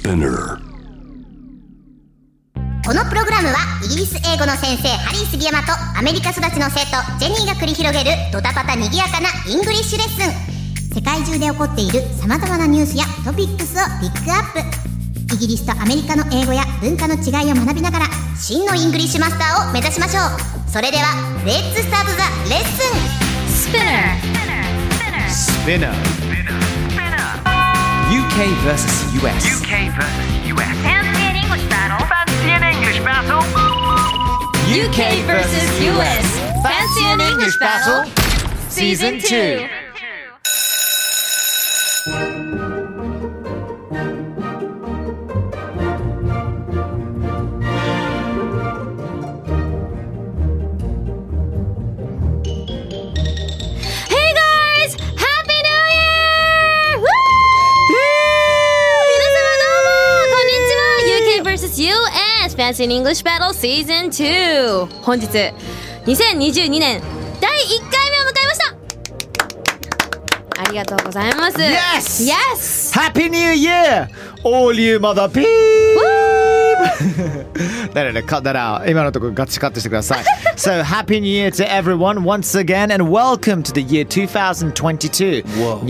Spinner。 このプログラムはイギリス英語の先生ハリー杉山とアメリカ育ちの生徒ジェニーが繰り広げるドタパタにぎやかなイングリッシュレッスン。世界中で起こっている様々なニュースやトピックスをピックアップ。イギリスとアメリカの英語や文化の違いを学びながら真のイングリッシュマスターを目指しましょう。それではレッツスタートザレッスン。 Spinner. UK versus US. Fancy an English battle. UK versus US. Fancy an English battle. Season 2. Fancy English Battle Season 2。 本日2022年第1回目を迎えました。ありがとうございます。 Yes! Happy New Year! All you mother peep! だね、cut that out. 今のところガチカットしてください。So, Happy New Year to everyone once again and welcome to the year 2022.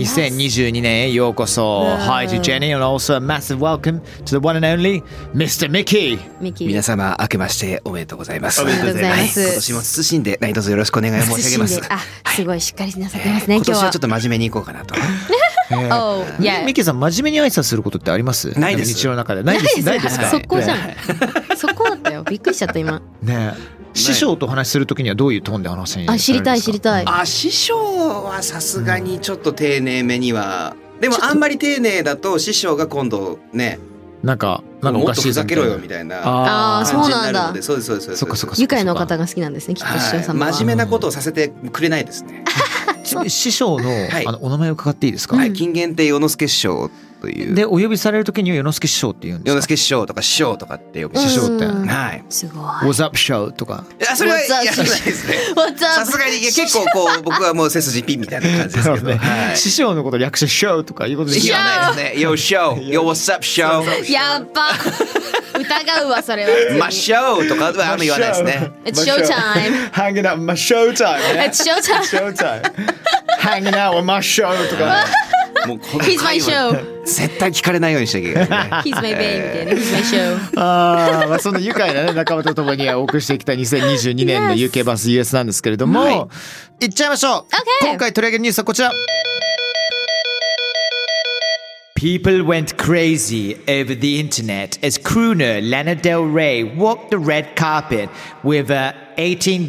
2022年へようこそ。Hi to Jenny and also a massive welcome to the one and only Mr. Mickey. 皆様明けましておめでとうございます。 おめでとうございます。 今年も謹んで何卒よろしくお願い申し上げます。 すごいしっかりなさってますね。 今年はちょっと真面目にいこうかなと。 ミッキーさん真面目に挨拶することってあります？ ないです。 日常の中でないですか？ 速攻じゃん。速攻だったよ。びっくりしちゃった今。 ねえ。師匠と話するときにはどういうトーンで話せん？ 知りたい。 師匠はさすがにちょっと丁寧めには。でもあんまり丁寧だと師匠が今度ね。 なんかおもっとかしいふざけろよみたいな感じになるので。そうです。 そっか。 愉快の方が好きなんですね、きっと師匠様は。 真面目なことをさせてくれないですね。 師匠のお名前を伺っていいですか？ はい、金言亭与之助師匠という。 でお呼びされるときには与之助師匠って言うんですか？ 与之助師匠とか師匠とかって呼ぶ。 師匠って。 はい。 すごい。 What's up 師匠とか。 いやそれはやらないですね。さすがに結構こう僕はもう背筋ピンみたいな感じですけど。 師匠のこと略して師匠とかいうことで言わないですね。Yo 師匠、Yo what's up 師匠。 やっば。疑うわそれは。 ましょうとかはあんま言わないですね。 It's showtime. Hanging out my showtime. It's showtime. Hanging out with my show とか。 もうこの He's my show. 絶対聞かれないようにしなきゃいけない。 He's my babe みたいな。He's my show. まあその愉快なね仲間と共にお送りしてきた2022年の UK vs US なんですけれども、いっちゃいましょう。今回取り上げるニュースはこちら。People went crazy over the internet as crooner Lana Del Rey walked the red carpet with a $18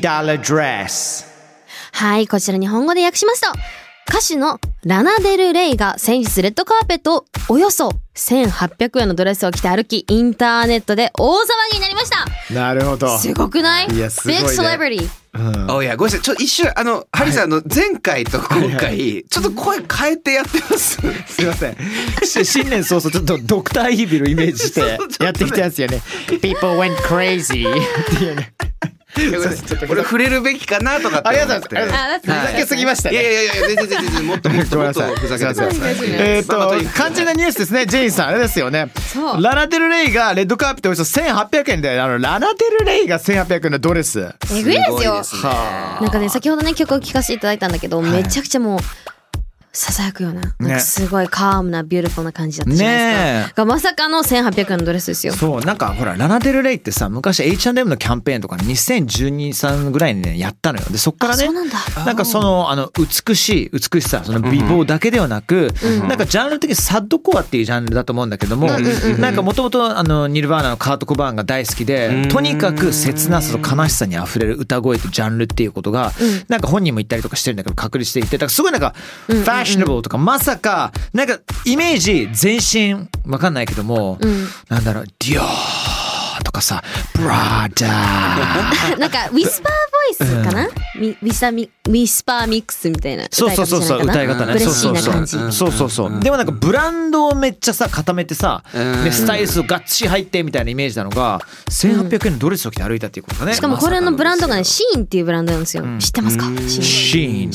dress. はい、こちら日本語で訳しますと、歌手のラナデル・レイが先日レッドカーペットをおよそ1800円のドレスを着て歩き、インターネットで大騒ぎになりました。 なるほど。 すごくない？ いやすごいね。 ビッグセレブリティ。 おいやごめんなさい、ちょっと一瞬ハリーさん前回と今回ちょっと声変えてやってます。 すいません。新年早々ちょっとドクターイービルイメージしてやってきたやつよね。People went crazy っていうね。 これ触れるべきかなとかって思って。 ありがとうございます。ふざけすぎましたね。 いや全然もっとふざけてください。 肝心なニュースですね。ジェインさんあれですよね。ラナデルレイがレッドカーペットおよそ1800円でラナデルレイが1800円のドレス。 えぐいですよ。なんかね先ほどね曲を聴かせていただいたんだけど、めちゃくちゃもうささやくような、なんかすごいカームなビューティフルな感じだったじゃないですか。がまさかの1800円のドレスですよ。 そうなんかほらラナデルレイってさ昔 H&M のキャンペーンとか2012、3ぐらいにねやったのよ。でそっからねなんかその美しさその美貌だけではなく、なんかジャンル的にサッドコアっていうジャンルだと思うんだけども、なんかもともとニルヴァーナのカート・コバーンが大好きで、とにかく切なさと悲しさにあふれる歌声とジャンルっていうことが、なんか本人も言ったりとかしてるんだけど確立していて、だからすごいなんかファッショナブルとかまさかなんかイメージ全身わかんないけども、なんだろうディオーとかさブラダーなんかウィスパーボイスかな、ウィスパーミックスみたいなそう歌い方ね。 ブレッシーな感じ。 そう。でもなんかブランドをめっちゃさ固めてさ、ね、スタイリストがっちり入ってみたいなイメージなのが1800円のドレスを着て歩いたっていうことだね。 しかもこれのブランドがね、シーンっていうブランドなんですよ。知ってますか？ シーン。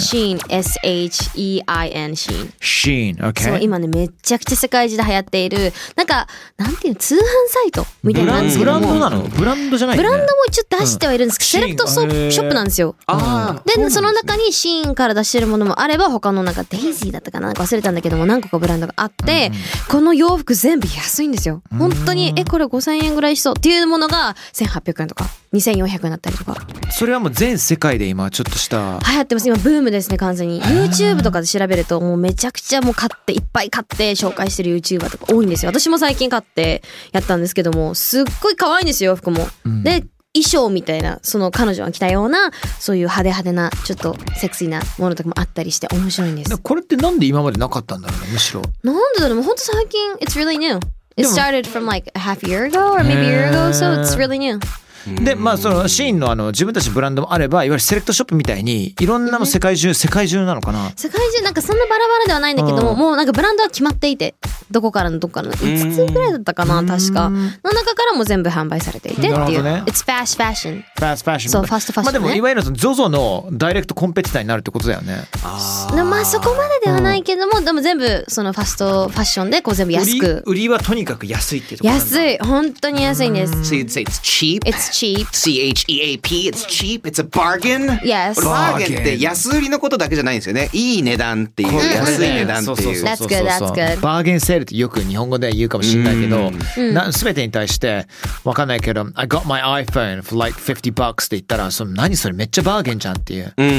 SHEIN シーン。 シーン、OK。 そう今ねめちゃくちゃ世界中で流行っているなんていうの通販サイトみたいなんですけども。 ブランドなの？ブランドじゃないよね。 ブランドも一応出してはいるんですけど、セレクトショップなんですよ。でその中にシーンから出してるものもあれば、他のなんかデイジーだったかな、なんか忘れたんだけども、何個かブランドがあって、この洋服全部安いんですよ。本当にこれ5000円ぐらいしそうっていうものが1800円とか2400円だったりとか。 それはもう全世界で今ちょっとした流行ってます。今ブームですね、完全に。 YouTube とかで調べるともうめちゃくちゃもういっぱい買って紹介してる YouTuber とか多いんですよ。私も最近買ってやったんですけども、すっごい可愛いんですよ、洋服も。で衣装みたいな、その彼女が着たようなそういう派手なちょっとセクシーなものとかもあったりして面白いんです。 これってなんで今までなかったんだろうね、むしろ。 なんでだろう、もうほんと最近 It's really new. It started from like a half year ago or maybe a year ago, so it's really new. でまあそのシーンの自分たちのブランドもあれば、いわゆるセレクトショップみたいにいろんなの世界中なのかな。 世界中なんかそんなバラバラではないんだけども、もうなんかブランドは決まっていて、どこからの5つぐらいだったかな、確かの中からも全部販売されていてっていう、 ね、 It's fast fashion。 fast fashion。 そう、ファストファッション、ね。 まあでもいわゆるZOZO のダイレクトコンペティターになるってことだよね。 まあそこまでではないけども、でも全部そのファストファッションでこう全部安く。 売りはとにかく安いっていうところなんだ。 安い、本当に安いんです。 So you'd say it's cheap? It's cheap. CHEAP, it's cheap, it's a bargain? Yes. バーゲンって安売りのことだけじゃないんですよね。いい値段っていう、安い値段っていう。 That's good, that's good. バーゲンセールってよく日本語で言うかもしれないけど、全てに対してわかんないけど I got my iPhone for like $50 って言ったら、何それめっちゃバーゲンじゃんっていう、That's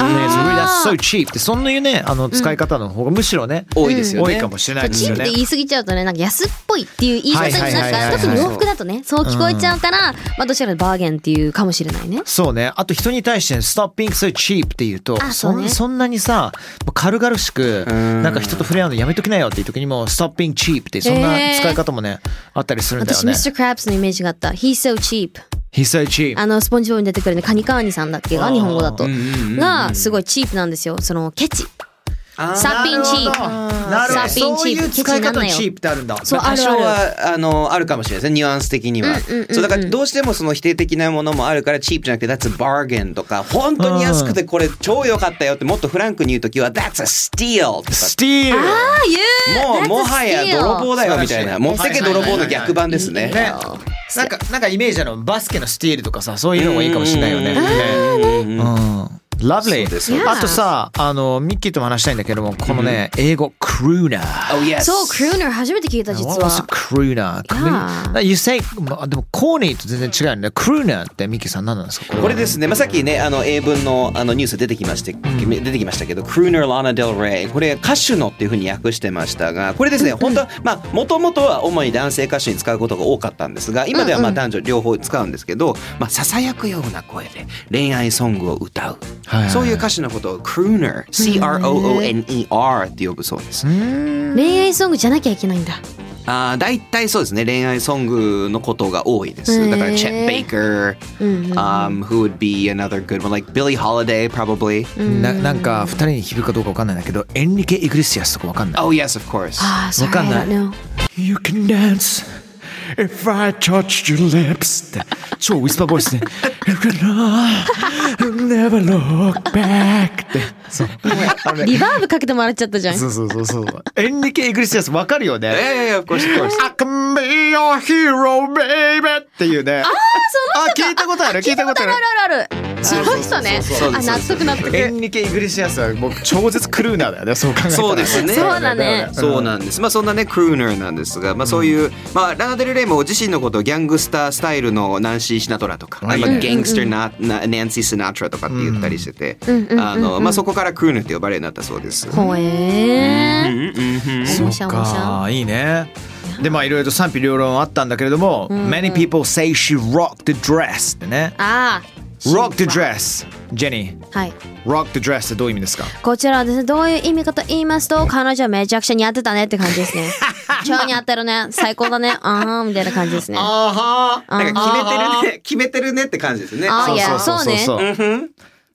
so cheap ってそんないうね、使い方の方がむしろね、 多いですよね。 多いかもしれないですよね。 チープって言い過ぎちゃうとね、なんか安っぽいっていう言い方になんか、特に洋服だとね、そう聞こえちゃうから、まあどちらかとバーゲンっていうかもしれないね。 そうね。あと人に対して Stop being so cheap って言うと、そんなにさ軽々しくなんか人と触れ合うのやめときなよっていう時にも Stop being cheap ってそんな使い方もね、あったりするんだよね。 私 Mr. Krabs のイメージがあった。 He's so cheap。He's so cheap。 スポンジボブに出てくるね、カニカーニさんだっけが日本語だとがすごいチープなんですよ。そのケチ。Stop being cheap。 そういう使い方のチープってあるんだ。 そう、 多少はあるかもしれないですね、ニュアンス的には。そうだからどうしてもその否定的なものもあるから、チープじゃなくて That's a bargain とか、本当に安くてこれ超良かったよってもっとフランクに言うときは That's a steal とか。 steal。 もはや泥棒だよみたいな、持ってけ泥棒の逆版ですね。 なんかイメージバスケのスティールとかさ、そういうのもいいかもしれないよね。Lovely。あとさ、ミッキーとも話したいんだけども、このね、英語、クルーナー。 そう、クルーナー初めて聞いた、実は。 クルーナー。You say、でも、コーニーと全然違うよね。クルーナーってミッキーさん何なんですか？ これですね、さっきね、英文のニュース出てきましたけど、クルーナー・ラナ・デル・レイ。これ、歌手のっていうふうに訳してましたが、これですね、本当は、もともとは主に男性歌手に使うことが多かったんですが、今では男女両方使うんですけど、囁くような声で恋愛ソングを歌う。そういう歌手のことをクルーナー、CROONER って呼ぶそうです。 恋愛ソングじゃなきゃいけないんだ。 大体そうですね、恋愛ソングのことが多いです。だから Chet Baker、who would be another good one, like Billie Holiday probably。 なんか2人に響くかどうかわかんないんだけど、エンリケ・イグレシアスとかわかんない。 Oh yes, of course。 わかんない。You can dance if I touched your lips って超ウィスパーボイスね。You can never look back ってそうリバーブかけてもらっちゃったじゃん。 そうエンリケ・イグレシアスわかるよね。 of course of course。 I can be your hero baby っていうね。聞いたことある。 ある。その人ね。納得。 エンリケ・イグレシアスはもう超絶クルーナーだよね。そう考えたら。 そうですね。 そうだね。 そうなんです。そんなねクルーナーなんですが、そういうラナデルレイも自身のことをギャングスタースタイルのナンシー・シナトラとか、ギャングスターナンシー・シナトラとかって言ったりしてて、そこからクルーナーって呼ばれるようになったそうです。 ほえ。 そうか、いいね。でいろいろと賛否両論あったんだけれども、Many people say she rocked the dress ってね。Rock the dress。ジェニー。はい。Rock the dress ってどういう意味ですか？ こちらはですね、どういう意味かと言いますと、彼女はめちゃくちゃ似合ってたねって感じですね。超似合ってるね。最高だね。みたいな感じですね。 なんか決めてるねって感じですね。 そうね。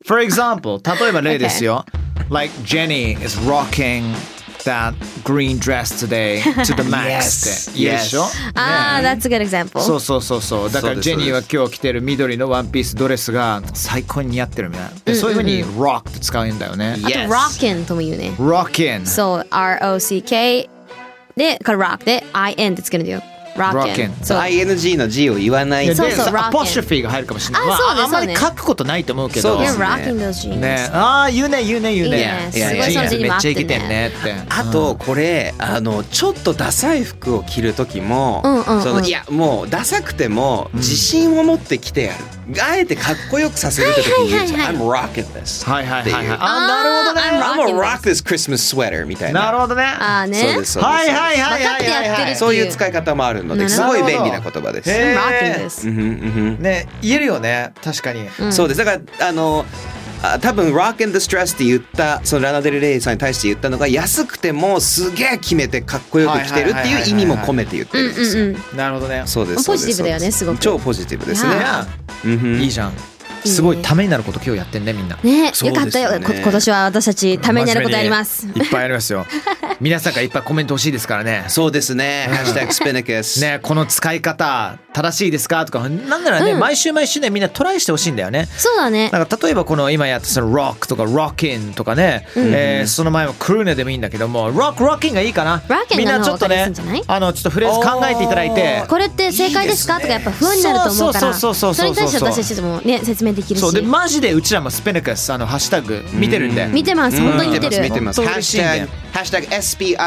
For example 例えば例ですよ、like Jenny is rocking that green dress today to the max って言うでしょ、 ああ、that's a good example. そうそうそうそう。だからそうですジェニーは今日着てる緑のワンピースドレスが最高に似合ってるみたいな。でそういう風に rock って使うんだよね。 あと rockin とも言うね。 rockin。 そう、ROCK で、から rock で IN ってつけるんだよ。rockin。そう。 ING の G を言わないそうそうアポストロフィーが入るかもしれない。 あそうですあんまり書くことないと思うけど。 そうです You're rocking those jeans. ね、ああ言うね。 いいねいやすごいそのジェニーめっも合ってるねちゃイケてんねって。 あとこれちょっとダサい服を着る時も、いやもうダサくても自信を持って着てやる、あえてかっこよくさせるって時に言うじゃん、I'm rocking this はいはいはいはい。 っていうあなるほどね。 I'm gonna rock this Christmas sweater みたいな。 なるほどね。 ああね。 そうですそうです、 はいはいはい分かってやってるっていう。 そういう使い方もあるのですごい便利な言葉です。 へー rocking this. ね言えるよね確かに。 そうですだから多分 Rock and the Stress って言ったそのラナデルレイさんに対して言ったのが安くてもすげえ決めてかっこよく着てるっていう意味も込めて言ってるんですよ。 なるほどね。 そうですポジティブだよねすごく。 超ポジティブですね。 いいじゃん。すごいためになること今日やってんねみんな。 ね、 そうですねよかったよ。今年は私たちためになることやります。 いっぱいありますよ。皆さんからいっぱいコメント欲しいですからね。 そうですね。ハッシュタグスピナカス。 ねこの使い方正しいですかとかなんならね、毎週毎週ねみんなトライしてほしいんだよね。 そうだね。 なんか例えばこの今やったその rock とか rockin とかね、その前もクルーネでもいいんだけども rocking がいいかな。 rocking みんなちょっとねが分かりやすいんじゃないちょっとフレーズ考えていただいて。 これって正解ですかとかやっぱ不安になると思うから、 そうそれに対して私たちもね説明できるし。 そうでマジでうちらもスペネカスハッシュタグ見てるんで。 見てます本当に見てる。 見てます。ハッシュタグ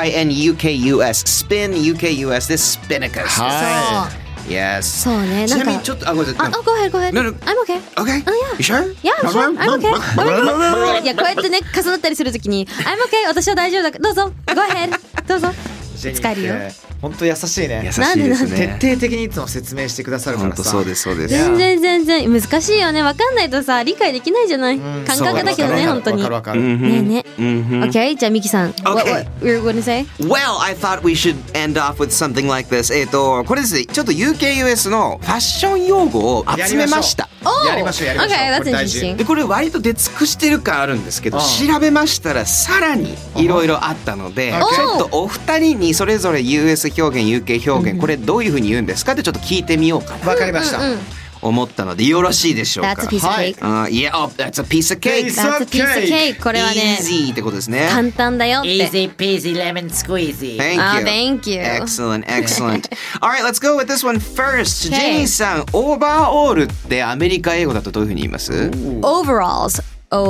SPINUKUS SPINUKUS でスピナカス。 は Yes。 そうね。 ちなかなんみにちょっとごめんなさい。 go ahead. No, no. I'm okay. Okay. Oh yeah. You sure? Yeah, sure. I'm okay. いやこうやってね重なったりするときに I'm okay 私は大丈夫だからどうぞ Go ahead どうぞ使えるよ。 本当優しいね。 優しいですね。 徹底的にいつも説明してくださるからさ。 本当そうですそうです。 全然難しいよね。分かんないとさ理解できないじゃない。感覚だけどね本当に。 わかる。 ね。Okay じゃあミキさん。What you're going to say? Well, I thought we should end off with something like this. これですね、ちょっと UKUS のファッション用語を集めました。 やりましょう。 Okay, that's これ大事 interesting. でこれ割と出尽くしてる感あるんですけど、調べましたらさらにいろいろあったので、ちょっとお二人にそれぞれ US 表現 UK 表現これどういうふうに言うんですかってちょっと聞いてみようかなわかりました。 思ったのでよろしいでしょうか。 That's a piece of cake. Yeah, that's a piece of cake. That's a piece of cake. これはね Easy ってことですね。 簡単だよって。 Easy peasy lemon squeezy. Thank you. Thank you. Excellent, excellent. All right, let's go with this one first. Okay. ジェニーさん、オーバーオールってアメリカ英語だとどういうふうに言います？ Overalls.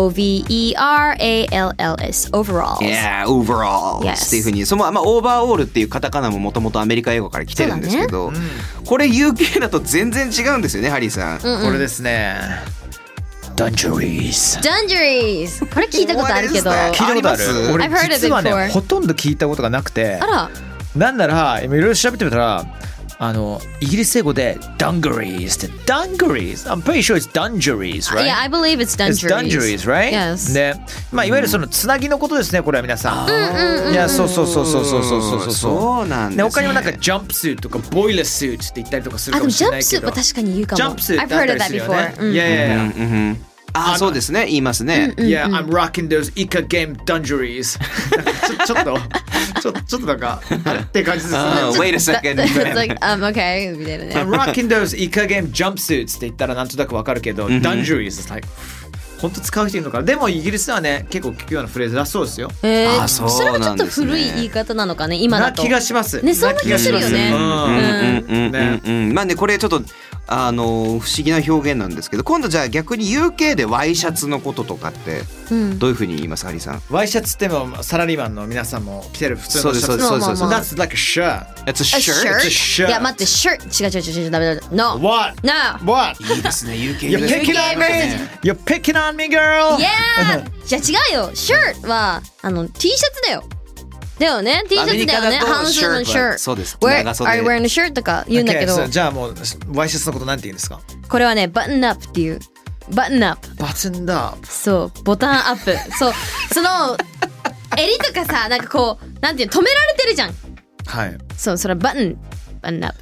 OVERALLS. Overalls. Yeah, overalls. Yes. っていうふうにオーバーオールっていうカタカナももともとアメリカ英語から来てるんですけど、これ UK だと全然違うんですよね、ハリーさん。 これですね。Dungarees。 Dungarees. これ聞いたことあるけど。 What is that? 聞いたことある？俺 I've heard it 実はね before. ほとんど聞いたことがなくて。 あら。 なんなら今いろいろ調べてみたらイギリス英語で Dungarees って Dungarees I'm pretty sure it's Dungarees right? Yeah, I believe it's It's Dungarees. Dungarees right? Yes. でいわゆるそのつなぎのことですねこれは皆さん。いやそうそうなんですね。 他にもなんかジャンプスーツとかボイラースーツって言ったりとかするあ、 かもでもジャンしれないけどプスーツは確かに言うかも。 ジャンプスーツ I've ってあっ heard た of り that するよ before. ね。いやいやいやそうですね、言いますね。 Yeah, I'm rocking those Ica game Dungarees ちょっとなんかあれって感じですね。 Wait a second. It's like, okay みたいなね。 I'm rocking those Ica game jumpsuits って言ったらなんとなくわかるけど、Dungarees is like 本当使う人いるのかな。でもイギリスはね結構聞くようなフレーズだそうですよ。 それはちょっと古い言い方なのかね今だと。 な気がします。 ね、そんな気がするよね。 まあねこれちょっと不思議な表現なんですけど、今度じゃあ逆に UK でワイシャツのこととかってどういうふうに言いますハリーさん？ ワイシャツってもサラリーマンの皆さんも着てる普通のシャツ。 そうですそうです。 That's like a shirt. It's a shirt? shirt. shirt. いや待って shirt 違うダメだ。No. What? No. What? いいですね UK You're picking on me. You're picking on me, girl. Yeah. じゃあ違うよ。shirt はT シャツだよ。だよね T シャツだよね。半袖の shirt。 そうです。 Are 長袖。 you wearing a shirt とか言うんだけど。 Okay, so じゃあもうワイシャツのことなんて言うんですか？ これはね button up っていう。button up。 Buttoned up。 そうボタンアップ。そうその襟とかさなんかこうなんていうの止められてるじゃん。 はい。 そうそれはbutton up。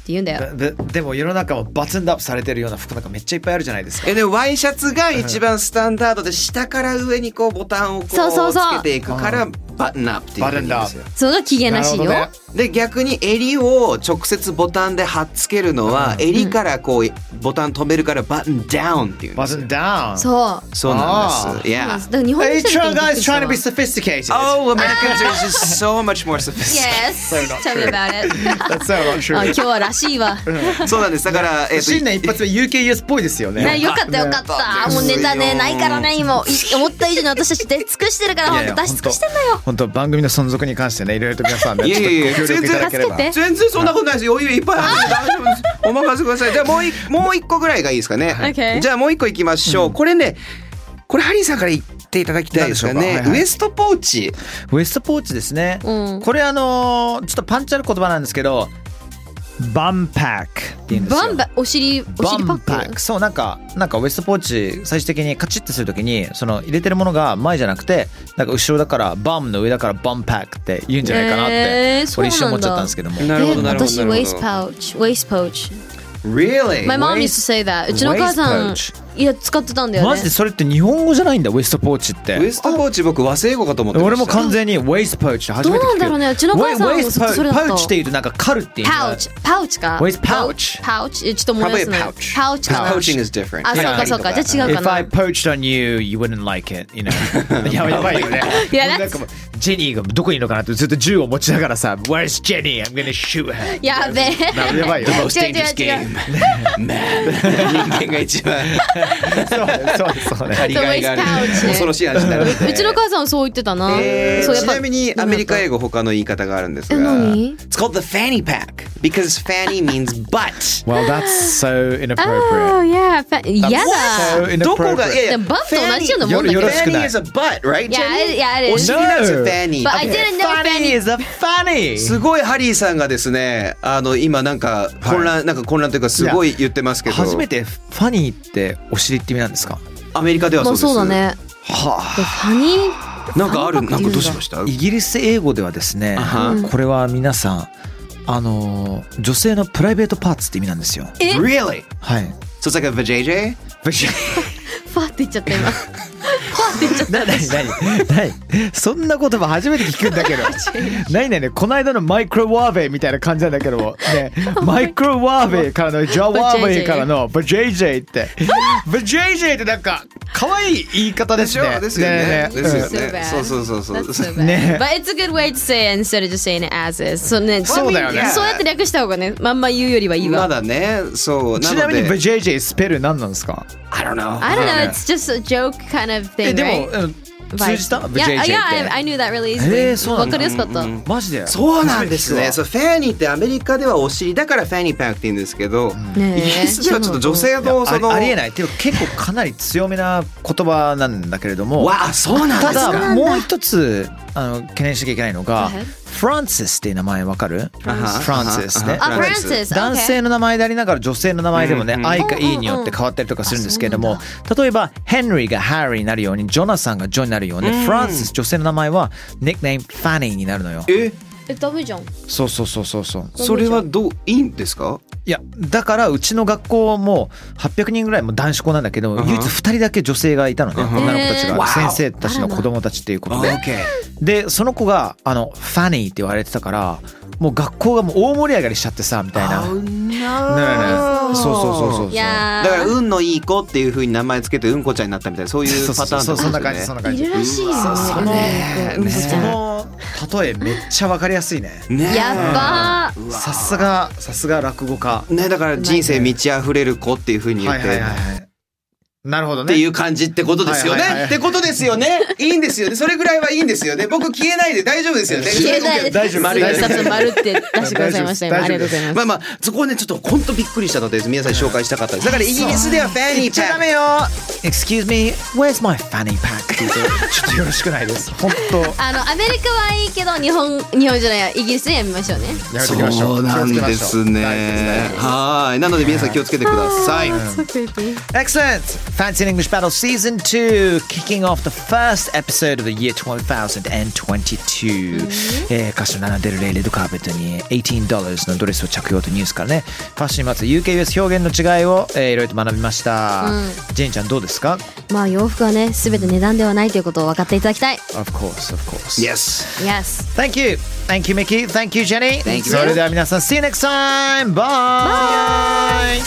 言うんだよ。 でも世の中もバツンダップされてるような服なんかめっちゃいっぱいあるじゃないですか。 でワイシャツが一番スタンダードで下から上にこうボタンをこうつけていくからバトンアップっていうんですよ。 その機嫌らしいよ。 で逆に襟を直接ボタンで貼っつけるのは、襟からこうボタン止めるからバトンダウンっていうんですよ。 バトンダウン。 そうなんです。 だから日本人 guys trying to be sophisticated. Oh, Americans are just so much more sophisticated. Yes. Tell me about it. That's so not true. 今日はらしいわ。 そうなんです。だから新年一発目 UKUS っぽいですよね。 よかったよかった。もうネタねないからね今思った以上に私たち出尽くしてるから本当出し尽くしてんだよ。 本当番組の存続に関してねいろいろと皆さんねちょっとご協力いただければ。 全然そんなことないです。余裕いっぱいある。大丈夫です。お任せください。じゃあもう一個ぐらいがいいですかね。 Okay. じゃあもう一個いきましょう。これね、これハリーさんから言っていただきたいですかね。ウエストポーチ。 ウエストポーチですね。これちょっとパンチある言葉なんですけど。バンパックって言うんですよ。 お尻パック。 そうなんかウエストポーチ最終的にカチッてするときにその入れてるものが前じゃなくてなんか後ろだからバムの上だからバンパックって言うんじゃないかなって俺一瞬思っちゃったんですけども。 なるほどなるほど。 私ウェイストポーチ。 Really? My mom used to say that. うちの母さんいや使ってたんだよね。 マジでそれって日本語じゃないんだウエストポーチって。 ウエストポーチ僕和製英語かと思ってました。 俺も完全にウェイストポーチって初めて聞く。 どうなんだろうね。うちの母さんもそれだと。 パウチって言うとなんかカルっていう。 パウチか。 ウェイストパウチ。 パウチちょっと思い出すね。パウチかな。 Poaching is different. あそうかじゃあ違うかな。 If I poached on you, you wouldn't like it, you know. やばいよね。 いやなんかもうジェニーがどこにいるのかなってずっと銃を持ちながらさ Where's Jenny? I'm gonna shoot her. やべえ。 やばいよ。 The most dangerous game. Man. 人間が一番そうね。 張りがいがある恐ろしい話になる。 うちの母さんそう言ってたな。 ちなみにアメリカ英語他の言い方があるんですが。 何？ It's called the fanny pack because fanny means butt. Well, that's so inappropriate. Oh yeah. やだ。 どこがでもバット同じようなもんだけど。 Fanny is a butt, right? Yeah, お尻なんですよ fanny. But I didn't know Fanny is a fanny. すごいハリーさんがですね、今なんか混乱というかすごい言ってますけど。 初めてファニーってお尻って意味なんですか？ アメリカではそうです。 そうだね。 はあ。 ファニーなんかあるなんかどうしました？ イギリス英語ではですね、これは皆さん女性のプライベートパーツって意味なんですよ。 Really? はい。 So it's like a vajayjay? ファって言っちゃった今。 何そんな言葉初めて聞くんだけど何この間のマイクロワーベイみたいな感じなんだけどもねマイクロワーベイからのジャワーベイからのバジェイジェイってバジェイジェイってなんか可愛い言い方ですね。 ですよね。そうね。But it's a good way to say it instead of just saying it as is. そうだよね。そうやって略した方がねまんま言うよりはいいわ。 まだね。そう。 ちなみにバジェイジェイスペル何なんですか？ I don't know. It's just a joke kind of thing, でも通じた？ Yeah, I knew that really easily. わかりやすかった。 マジで？ そうなんですね。そうファニーってアメリカではお尻だからファニーパックって言うんですけど、イギリスではちょっと女性のそのありえないっていう結構かなり強めな言葉なんだけれども、 わあそうなんですか。 ただもう一つ懸念しなきゃいけないのが。フランシスっていう名前わかる？フランシスね。男性の名前でありながら女性の名前でもね、愛か E によって変わったりとかするんですけれども、例えばヘンリーがハリーになるように、ジョナサンがジョンになるように、フランシス女性の名前はニックネームファニーになるのよ。 ダメじゃん。 そう。 それはいいんですか？ いやだからうちの学校も800人ぐらいも男子校なんだけど、唯一2人だけ女性がいたのね、女の子たちが、先生たちの子供たちっていうことで、でその子がファニーって言われてたからもう学校がもう大盛り上がりしちゃってさみたいな。そう。 だから運のいい子っていう風に名前つけてうんこちゃんになったみたいなそういうパターンですね。 そんな感じ。 いるらしいよね。 その例えめっちゃわかりやすいね。 やばー。さすが落語家。 ねだから人生満ち溢れる子っていう風に言って。 なるほどね。 っていう感じってことですよね。ってことですよね。いいんですよね。それぐらいはいいんですよね。僕消えないで大丈夫ですよね。 消えないで大丈夫。丸って出してくださいました。ありがとうございます。 まあそこはねちょっと本当びっくりしたので皆さんに紹介したかったです。だからイギリスではファニーパック。言っちゃダメよ。 Excuse me, where's my fanny pack? ちょっとよろしくないです。本当。 アメリカはいいけど日本じゃないイギリスでやめましょうね。 やめときましょう。そうなんですね。はい。なので皆さん気をつけてください。 Excellent. Fancy English Battle Season 2 kicking off the first episode of the year 2022、歌手のラナデルレイレッドカーペットに$18のドレスを着用というニュースからね、ファッションにまつわる UK-US 表現の違いを、いろいろと学びました、ジェニーちゃんどうですか？ まあ洋服はね全て値段ではないということを分かっていただきたい。 Of course, of course. Yes. Yes. Thank you. Thank you, Mickey. Thank you, Jenny. Thank you. それでは皆さん See you next time. Bye.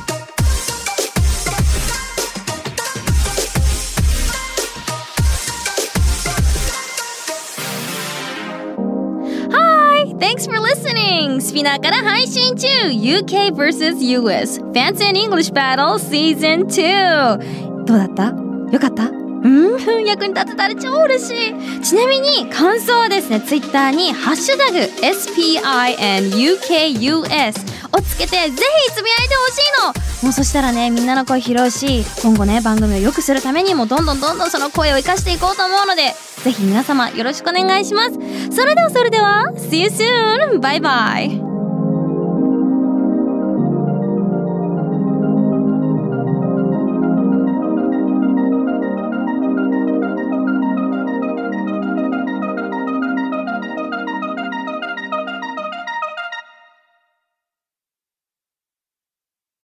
Thanks for listening! スピナーから配信中 UK vs.US Fancy and English Battle Season 2。 どうだった？よかった？役に立てたら超嬉しい。ちなみに感想はですね、ツイッターにハッシュタグ SPINUKUS をつけてぜひつぶやいてほしいの。もうそしたらね、みんなの声拾うし、今後ね番組を良くするためにもどんどんその声を生かしていこうと思うので、ぜひ皆様よろしくお願いします。それでは See you soon! バイバイ。